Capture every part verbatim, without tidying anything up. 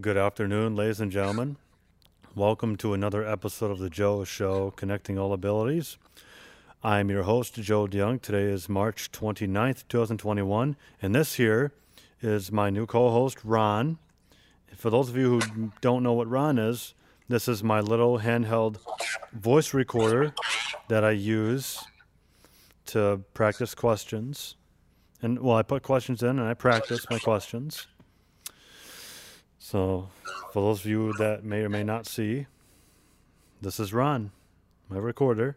Good afternoon, ladies and gentlemen. Welcome to another episode of the Joe Show, Connecting All Abilities. I'm your host, Joe DeYoung. Today is March twenty-ninth, twenty twenty-one, and this here is my new co-host, Ron. For those of you who don't know what Ron is, this is my little handheld voice recorder that I use to practice questions. And, well, I put questions in and I practice my questions. So, for those of you that may or may not see, this is Ron, my recorder.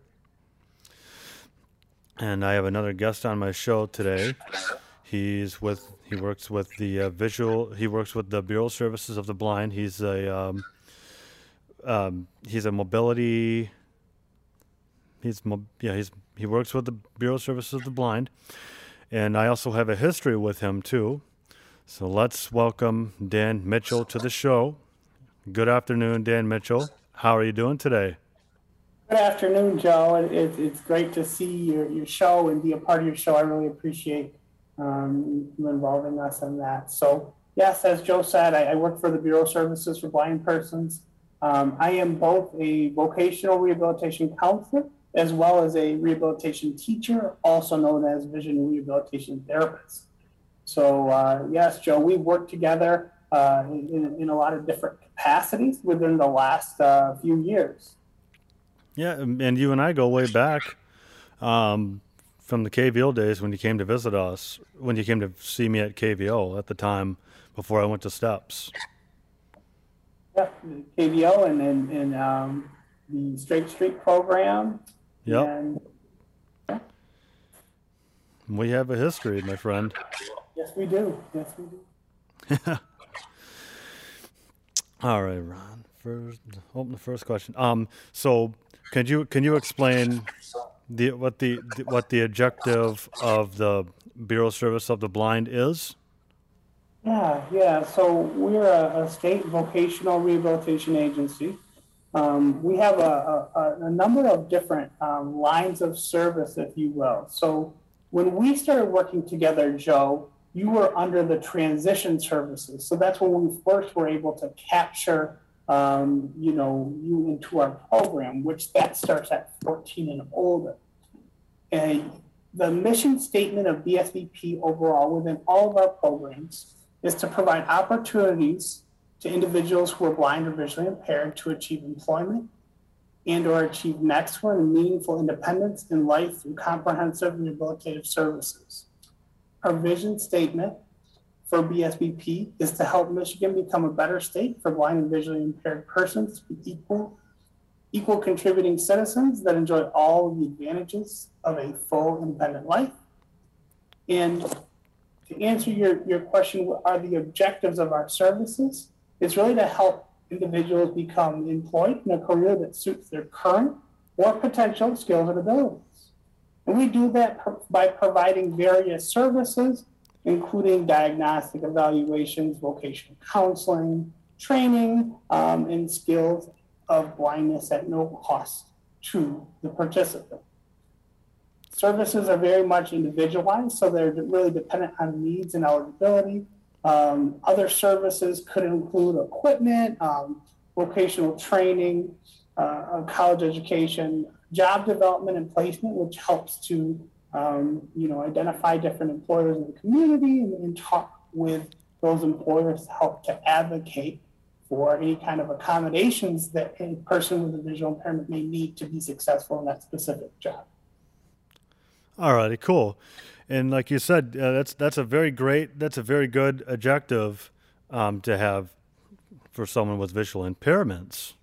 And I have another guest on my show today. He's with, he works with the uh, visual, he works with the Bureau Services of the Blind. He's a, um, um, he's a mobility, he's, mo- yeah, he's, he works with the Bureau Services of the Blind. And I also have a history with him too. So let's welcome Dan Mitchell to the show. Good afternoon, Dan Mitchell. How are you doing today? Good afternoon, Joe. It, it, it's great to see your, your show and be a part of your show. I really appreciate um, you involving us in that. So, yes, as Joe said, I, I work for the Bureau Services for Blind Persons. Um, I am both a vocational rehabilitation counselor as well as a rehabilitation teacher, also known as vision rehabilitation therapist. So, uh, yes, Joe, we've worked together uh, in, in a lot of different capacities within the last uh, few years. Yeah, and you and I go way back um, from the K V O days when you came to visit us, when you came to see me at K V O at the time before I went to STEPS. Yeah, K V O and then and, and, um, the Straight Street program. Yep. And, yeah. We have a history, my friend. Yes, we do. Yes, we do. All right, Ron. First, open the first question. Um, so can you can you explain the what the what the objective of the Bureau Service of the Blind is? Yeah, yeah. So we're a, a state vocational rehabilitation agency. Um, we have a, a, a number of different um, lines of service, if you will. So when we started working together, Joe, you were under the transition services. So that's when we first were able to capture, um, you know, you into our program, which that starts at fourteen and older. And the mission statement of B S V P overall within all of our programs is to provide opportunities to individuals who are blind or visually impaired to achieve employment and or achieve maximum and meaningful independence in life through comprehensive rehabilitative services. Our vision statement for B S V P is to help Michigan become a better state for blind and visually impaired persons to be equal, equal contributing citizens that enjoy all of the advantages of a full independent life. And to answer your, your question, what are the objectives of our services? It's really to help individuals become employed in a career that suits their current or potential skills and abilities. And we do that by providing various services, including diagnostic evaluations, vocational counseling, training, um, and skills of blindness at no cost to the participant. Services are very much individualized, so they're really dependent on needs and eligibility. Um, other services could include equipment, um, vocational training, uh, college education, job development and placement, which helps to um, you know, identify different employers in the community and, and talk with those employers to help to advocate for any kind of accommodations that a person with a visual impairment may need to be successful in that specific job. All righty, cool. And like you said, uh, that's that's a very great, that's a very good objective um, to have for someone with visual impairments.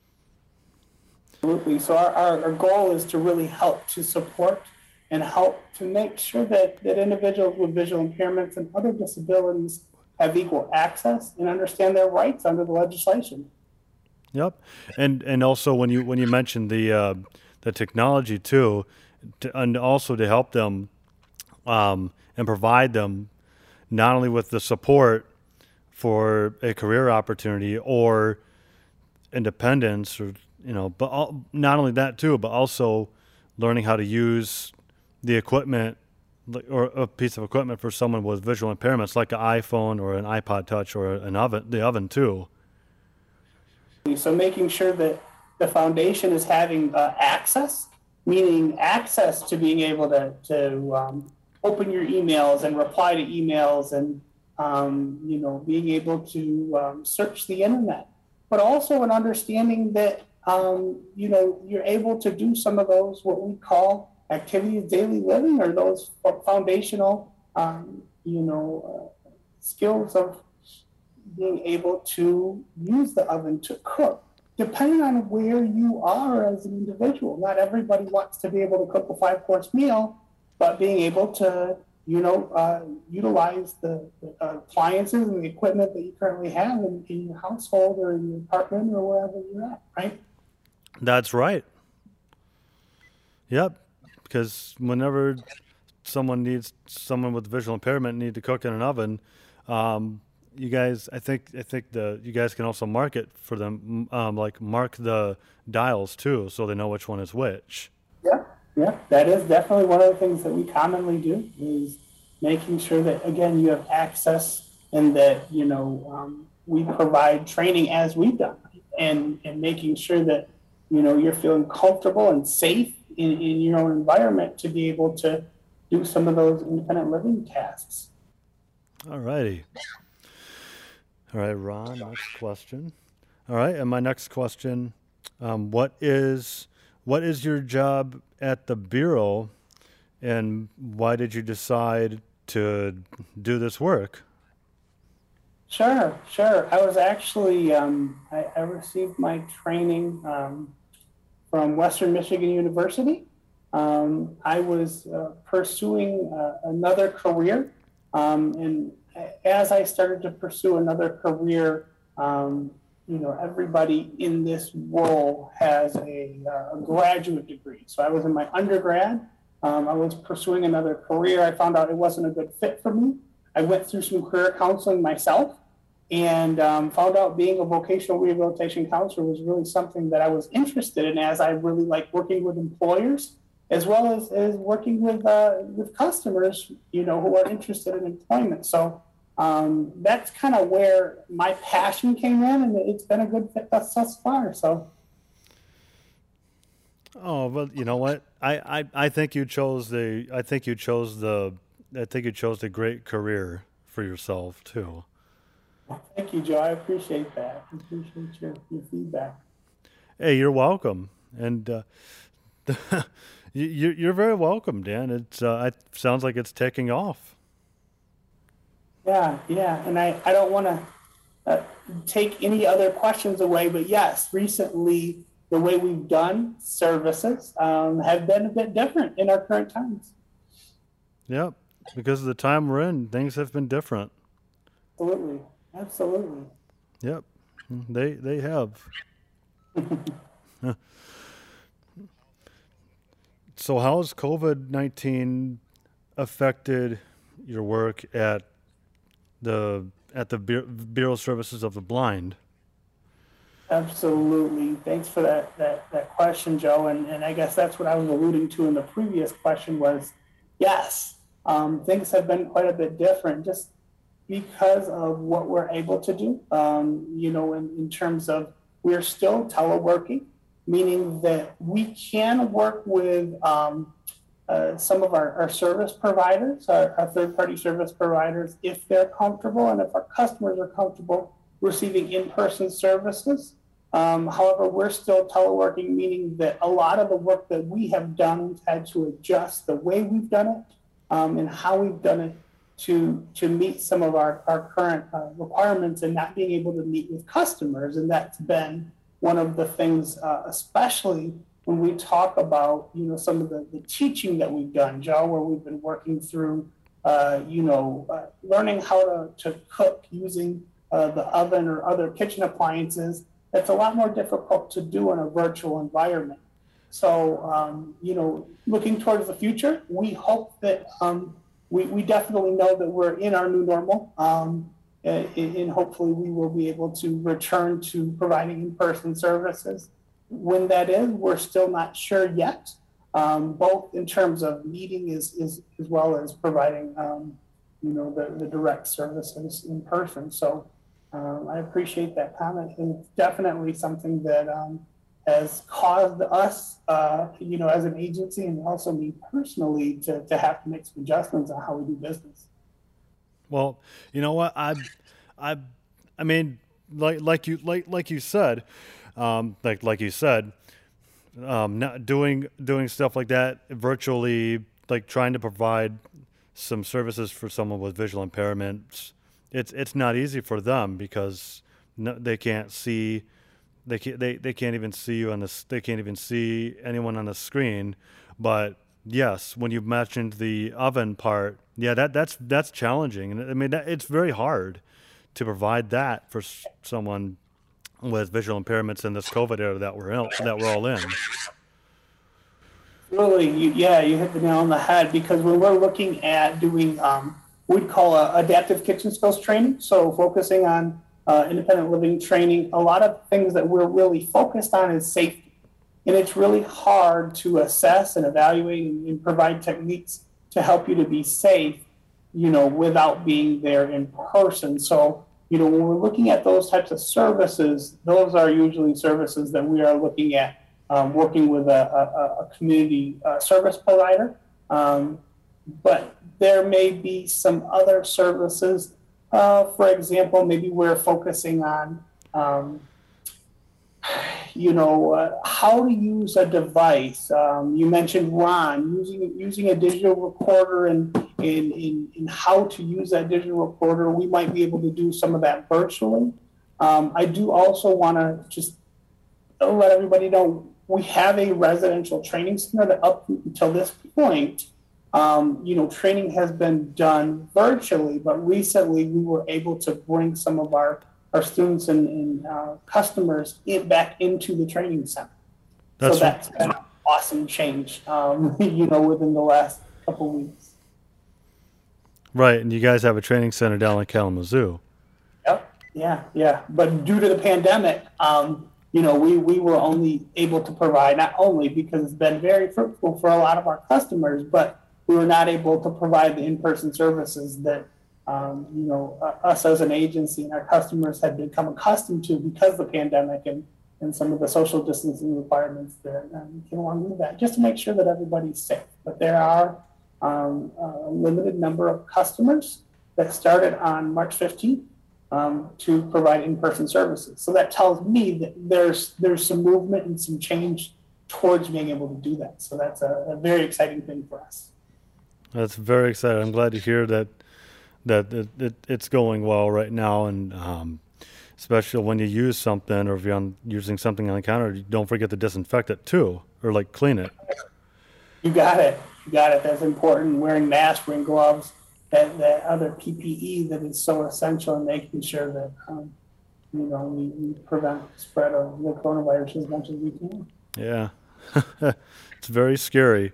Absolutely. So our, our, our goal is to really help to support and help to make sure that, that individuals with visual impairments and other disabilities have equal access and understand their rights under the legislation. Yep. And and also when you when you mentioned the uh, the technology too, to, and also to help them um, and provide them not only with the support for a career opportunity or independence, or you know, but all, not only that too, but also learning how to use the equipment like, or a piece of equipment for someone with visual impairments, like an iPhone or an iPod Touch or an oven, the oven too. So making sure that the foundation is having uh, access, meaning access to being able to, to um, open your emails and reply to emails and, um, you know, being able to um, search the internet, but also an understanding that, um, you know, you're able to do some of those, what we call activities of daily living, or those foundational, um, you know, uh, skills of being able to use the oven to cook, depending on where you are as an individual. Not everybody wants to be able to cook a five-course meal, but being able to, you know, uh, utilize the, the uh, appliances and the equipment that you currently have in, in your household or in your apartment or wherever you're at, right? That's right. Yep. Because whenever someone needs, someone with visual impairment need to cook in an oven, um, you guys, I think, I think the you guys can also market for them, um, like mark the dials too, so they know which one is which. Yeah, yeah, that is definitely one of the things that we commonly do, is making sure that, again, you have access, and that, you know, um, we provide training as we've done, and and making sure that, you know, you're feeling comfortable and safe in, in your own environment to be able to do some of those independent living tasks. All righty. All right, Ron, next question. All right, and my next question, um, what is what is your job at the Bureau, and why did you decide to do this work? Sure, sure. I was actually, um, I, I received my training um, from Western Michigan University. Um, I was uh, pursuing uh, another career, um, and as I started to pursue another career, um, you know, everybody in this role has a, uh, a graduate degree. So I was in my undergrad. Um, I was pursuing another career. I found out it wasn't a good fit for me. I went through some career counseling myself, and um, found out being a vocational rehabilitation counselor was really something that I was interested in, as I really like working with employers, as well as, as working with uh, with customers, you know, who are interested in employment. So um, that's kind of where my passion came in, and it's been a good fit thus, thus far. So. Oh, well, you know what? I, I, I think you chose the I think you chose the I think you chose the great career for yourself too. Thank you, Joe. I appreciate that. I appreciate your, your feedback. Hey, you're welcome, and uh, you, you're very welcome, Dan. It's uh, it sounds like it's taking off. Yeah, yeah. And I, I don't want to uh, take any other questions away, but yes, recently the way we've done services um, have been a bit different in our current times. Yep, because of the time we're in, things have been different. Absolutely, absolutely. Yep, they they have. So how has COVID nineteen affected your work at the at the Bureau of Services of the Blind? Absolutely. Thanks for that that, that question, Joe. And, and I guess that's what I was alluding to in the previous question was, yes, um, things have been quite a bit different just because of what we're able to do, um, you know, in, in terms of we're still teleworking, meaning that we can work with um, uh, some of our, our service providers, our, our third-party service providers, if they're comfortable and if our customers are comfortable receiving in-person services. Um, however, we're still teleworking, meaning that a lot of the work that we have done, we've had to adjust the way we've done it um, and how we've done it to to meet some of our, our current uh, requirements, and not being able to meet with customers. And that's been one of the things, uh, especially when we talk about, you know, some of the, the teaching that we've done, Joe, where we've been working through, uh, you know, uh, learning how to, to cook using uh, the oven or other kitchen appliances. That's a lot more difficult to do in a virtual environment. So, um, you know, looking towards the future, we hope that um, we, we definitely know that we're in our new normal. Um, and, and hopefully we will be able to return to providing in-person services. When that is, we're still not sure yet. um, both in terms of meeting as, as, as well as providing, um, you know, the, the direct services in person. So um, I appreciate that comment, and it's definitely something that um, has caused us, uh, you know, as an agency and also me personally to, to have to make some adjustments on how we do business. Well, you know what? I, I, I mean, like like you like like you said, um, like like you said, um, not doing doing stuff like that virtually, like trying to provide some services for someone with visual impairments. It's it's not easy for them because no, they can't see. They can't they, they can't even see you on this. They can't even see anyone on the screen. But yes, when you mentioned the oven part, yeah, that that's that's challenging, and I mean that, it's very hard to provide that for s- someone with visual impairments in this COVID era that we're in, that we're all in. Really, you, yeah, you hit the nail on the head, because when we're looking at doing, um, we'd call a adaptive kitchen skills training, so focusing on uh, independent living training, a lot of things that we're really focused on is safety. And it's really hard to assess and evaluate and, and provide techniques to help you to be safe, you know, without being there in person. So, you know, when we're looking at those types of services, those are usually services that we are looking at um, working with a, a, a community uh, service provider. Um, but there may be some other services. Uh, for example, maybe we're focusing on, um, you know, uh, how to use a device. Um, you mentioned Ron using using a digital recorder and in, in, in how to use that digital recorder. We might be able to do some of that virtually. Um, I do also want to just let everybody know we have a residential training center that up until this point, um, you know, training has been done virtually, but recently we were able to bring some of our our students and, and uh, customers in, back into the training center. That's so that's been an awesome change, um, you know, within the last couple of weeks. Right, and you guys have a training center down in Kalamazoo. Yep, yeah, yeah. But due to the pandemic, um, you know, we, we were only able to provide, not only because it's been very fruitful for a lot of our customers, but we were not able to provide the in-person services that Um, you know, uh, us as an agency and our customers had become accustomed to because of the pandemic and, and some of the social distancing requirements that um, came along with that, just to make sure that everybody's safe. But there are um, a limited number of customers that started on March fifteenth um, to provide in-person services. So that tells me that there's there's some movement and some change towards being able to do that. So that's a, a very exciting thing for us. That's very exciting. I'm glad to hear that. that it, it, it's going well right now, and um, especially when you use something or if you're on, using something on the counter, don't forget to disinfect it too, or like clean it. You got it. You got it. That's important. Wearing masks, wearing gloves, that, that other P P E that is so essential in making sure that, um, you know, we, we prevent the spread of the coronavirus as much as we can. Yeah. It's very scary.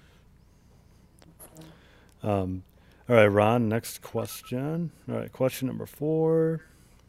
Um, All right, Ron, next question. All right, question number four.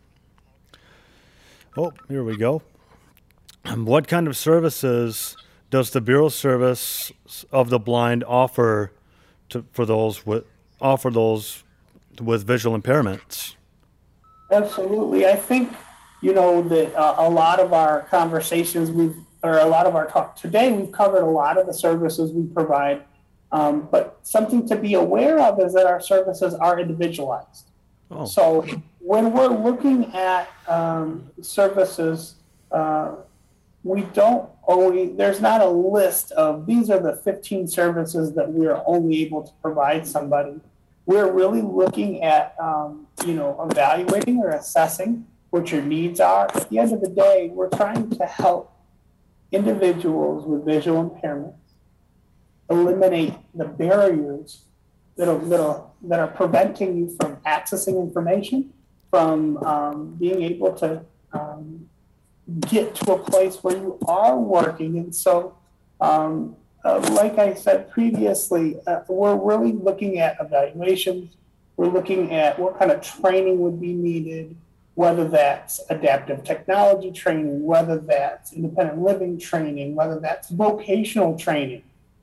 Oh, here we go. What kind of services does the Bureau Service of the Blind offer to for those with offer those with visual impairments? Absolutely. I think, you know, that uh, a lot of our conversations we've, or a lot of our talk today, we've covered a lot of the services we provide. Um, but something to be aware of is that our services are individualized. Oh. So when we're looking at um, services, uh, we don't always, there's not a list of these are the fifteen services that we are only able to provide somebody. We're really looking at, um, you know, evaluating or assessing what your needs are. At the end of the day, we're trying to help individuals with visual impairment eliminate the barriers that are, that are, that are preventing you from accessing information, from um, being able to um, get to a place where you are working. And so, um, uh, like I said previously, uh, we're really looking at evaluations. We're looking at what kind of training would be needed, whether that's adaptive technology training, whether that's independent living training, whether that's vocational training.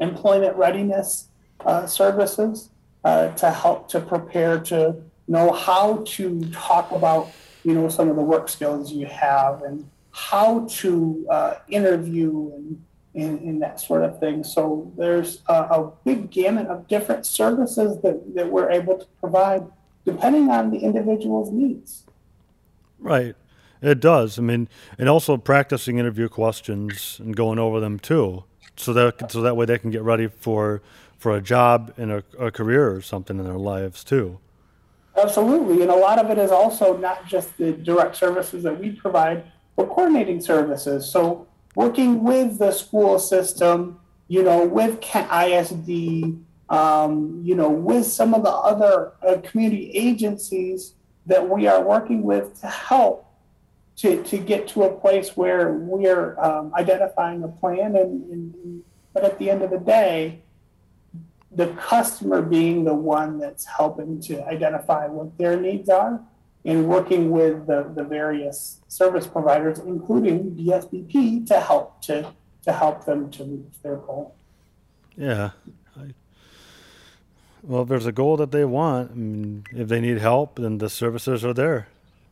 employment readiness uh, services uh, to help to prepare to know how to talk about, you know, some of the work skills you have and how to uh, interview and, and, and that sort of thing. So there's a, a big gamut of different services that, that we're able to provide depending on the individual's needs. Right. It does. I mean, and also practicing interview questions and going over them too, so that so that way they can get ready for for a job and a, a career or something in their lives too. Absolutely, and a lot of it is also not just the direct services that we provide, but coordinating services. So working with the school system, you know, with I S D, um, you know, with some of the other uh, community agencies that we are working with to help to, to get to a place where we're um, identifying a plan. And, and but at the end of the day, the customer being the one that's helping to identify what their needs are and working with the, the various service providers, including D S B P, to help to, to help them to reach their goal. Yeah. I, well, if there's a goal that they want, I mean, if they need help, then the services are there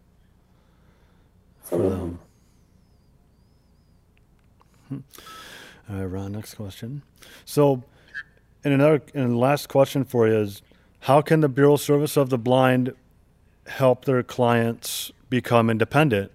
for them. All right, Ron, next question. So, and another, and the last question for you is, how can the Bureau of Service of the Blind help their clients become independent?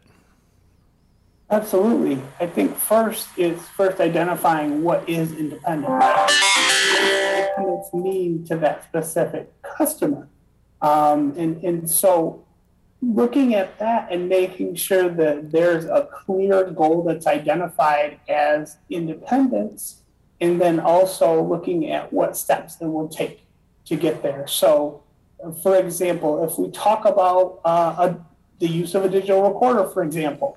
Absolutely. I think first is first identifying what is independent. What does independence mean to that specific customer? Um, and, and so looking at that and making sure that there's a clear goal that's identified as independence, and then also looking at what steps it will take to get there. So, for example, if we talk about uh, a, the use of a digital recorder, for example,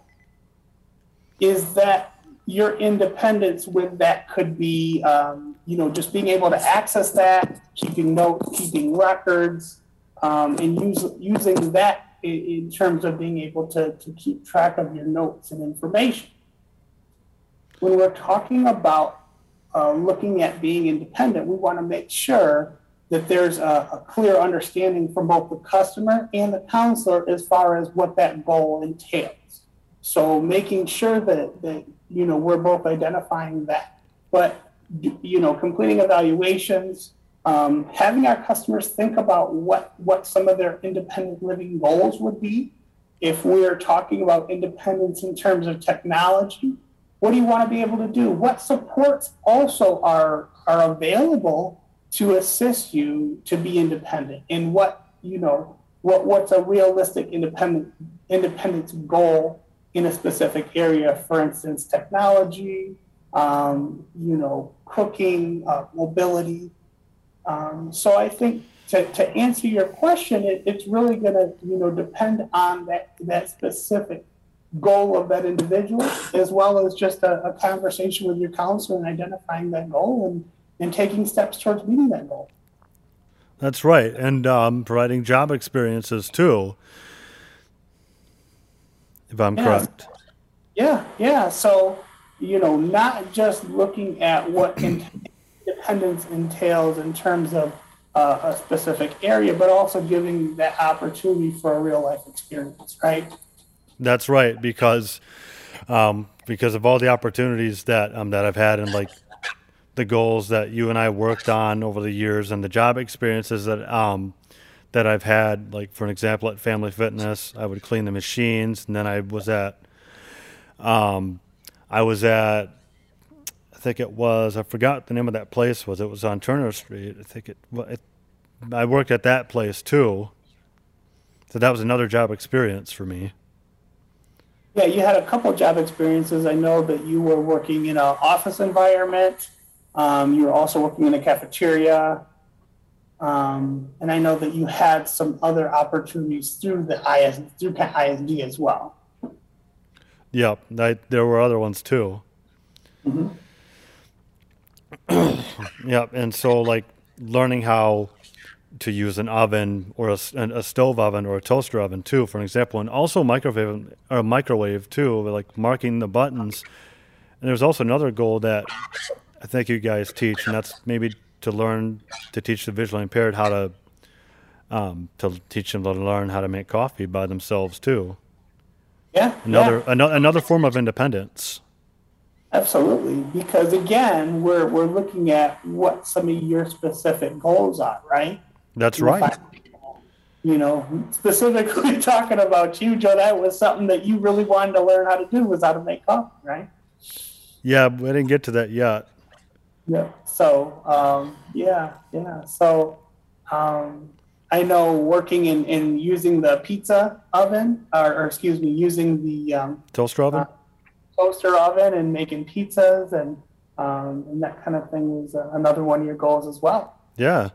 is that your independence with that could be, um, you know, just being able to access that, keeping notes, keeping records, um, and use, using that in, in terms of being able to, to keep track of your notes and information. When we're talking about uh, looking at being independent, we want to make sure that there's a, a clear understanding from both the customer and the counselor as far as what that goal entails. So making sure that, that you know, we're both identifying that. But, you know, completing evaluations, um, having our customers think about what, what some of their independent living goals would be. If we're talking about independence in terms of technology, what do you want to be able to do? What supports also are, are available to assist you to be independent? And what, you know, what, what's a realistic independent independence goal in a specific area? For instance, technology, um, you know, cooking, uh, mobility. Um, so I think to, to answer your question, it, it's really going to, you know, depend on that, that specific goal of that individual, as well as just a, a conversation with your counselor and identifying that goal and, and taking steps towards meeting that goal. That's right. And um, providing job experiences too, if I'm yeah. correct. Yeah, yeah. So, you know, not just looking at what independence entails in terms of uh, a specific area, but also giving that opportunity for a real life experience, right? That's right, because um, because of all the opportunities that um, that I've had and like the goals that you and I worked on over the years and the job experiences that um, that I've had. Like, for an example, at Family Fitness, I would clean the machines, and then I was at um, I was at I think it was I forgot the name of that place was. It was on Turner Street. I think it, it I worked at that place too. So that was another job experience for me. Yeah, you had a couple of job experiences. I know that you were working in an office environment. Um, you were also working in a cafeteria. Um, and I know that you had some other opportunities through the I S through I S D as well. Yep, I, there were other ones too. Mm-hmm. Yep, and so like learning how to use an oven or a, a stove oven or a toaster oven too, for example, and also microwave or microwave too, like marking the buttons. And there's also another goal that I think you guys teach, and that's maybe to learn to teach the visually impaired how to um, to teach them to learn how to make coffee by themselves too. Yeah, Another yeah. ano- another form of independence. Absolutely, because again, we're we're looking at what some of your specific goals are, right? That's And if right. I, you know, specifically talking about you, Joe, that was something that you really wanted to learn how to do was how to make coffee, right? Yeah, we didn't get to that yet. Yeah. So, um, yeah, yeah. So, um, I know working in, in using the pizza oven, or, or excuse me, using the um, Toaster oven? uh, toaster oven and making pizzas and um, and that kind of thing is uh, another one of your goals as well. Yeah.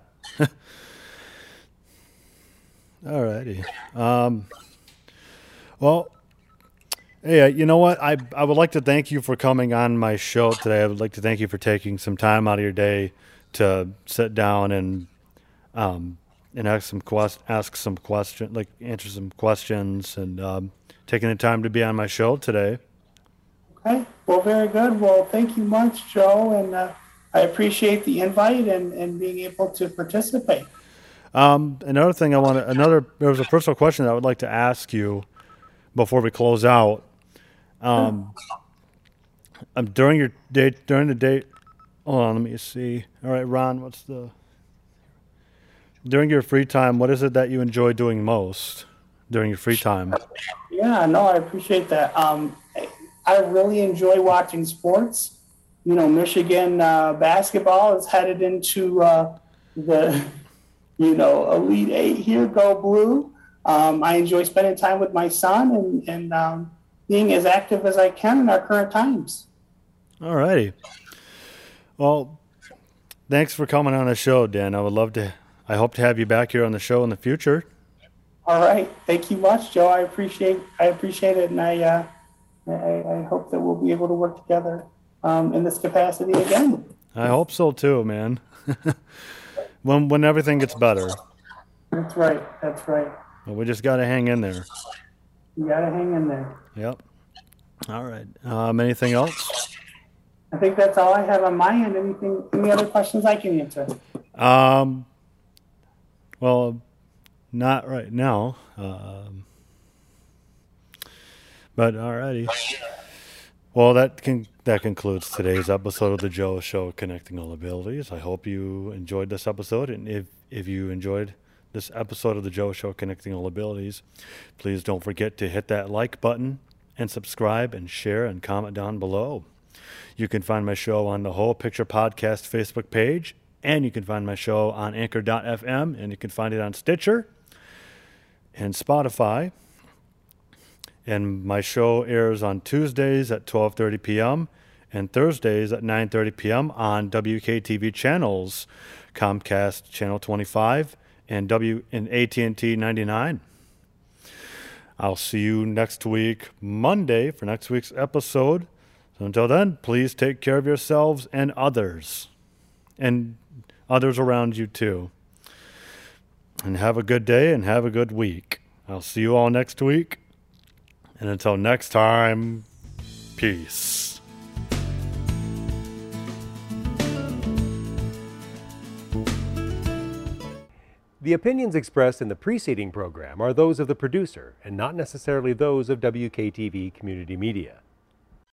All righty. Um, well, hey, uh, you know what? I I would like to thank you for coming on my show today. I would like to thank you for taking some time out of your day to sit down and um, and ask some quest ask some question like answer some questions and um, taking the time to be on my show today. Okay. Well, very good. Well, thank you much, Joe, and uh, I appreciate the invite and, and being able to participate. Um, another thing I want to another there was a personal question that I would like to ask you before we close out. Um, um, during your day, during the day, hold on, let me see. All right, Ron, what's the during your free time? What is it that you enjoy doing most during your free time? Yeah, no, I appreciate that. Um, I I really enjoy watching sports. You know, Michigan uh, basketball is headed into uh, the, you know, Elite Eight here, go blue. Um, I enjoy spending time with my son and, and um, being as active as I can in our current times. All righty. Well, thanks for coming on the show, Dan. I would love to. I hope to have you back here on the show in the future. All right. Thank you much, Joe. I appreciate I appreciate it, and I uh, I, I hope that we'll be able to work together um, in this capacity again. I hope so too, man. when when everything gets better, That's right. That's right. but we just got to hang in there. You got to hang in there. Yep. All right. Um, anything else? I think that's all I have on my end. Anything? Any other questions I can answer? Um. Well, not right now. Um. But alrighty. Well, that can that concludes today's episode of the Joe Show, Connecting All Abilities. I hope you enjoyed this episode, and if if you enjoyed this episode of the Joe Show, Connecting All Abilities, please don't forget to hit that like button and subscribe and share and comment down below. You can find my show on the Whole Picture Podcast Facebook page, and you can find my show on Anchor dot f m, and you can find it on Stitcher and Spotify. And my show airs on Tuesdays at twelve thirty p.m. and Thursdays at nine thirty p.m. on W K T V channels, Comcast Channel twenty-five and W and A T and T ninety-nine. I'll see you next week, Monday, for next week's episode. So until then, please take care of yourselves and others, and others around you too. And have a good day and have a good week. I'll see you all next week. And until next time, peace. The opinions expressed in the preceding program are those of the producer and not necessarily those of W K T V Community Media.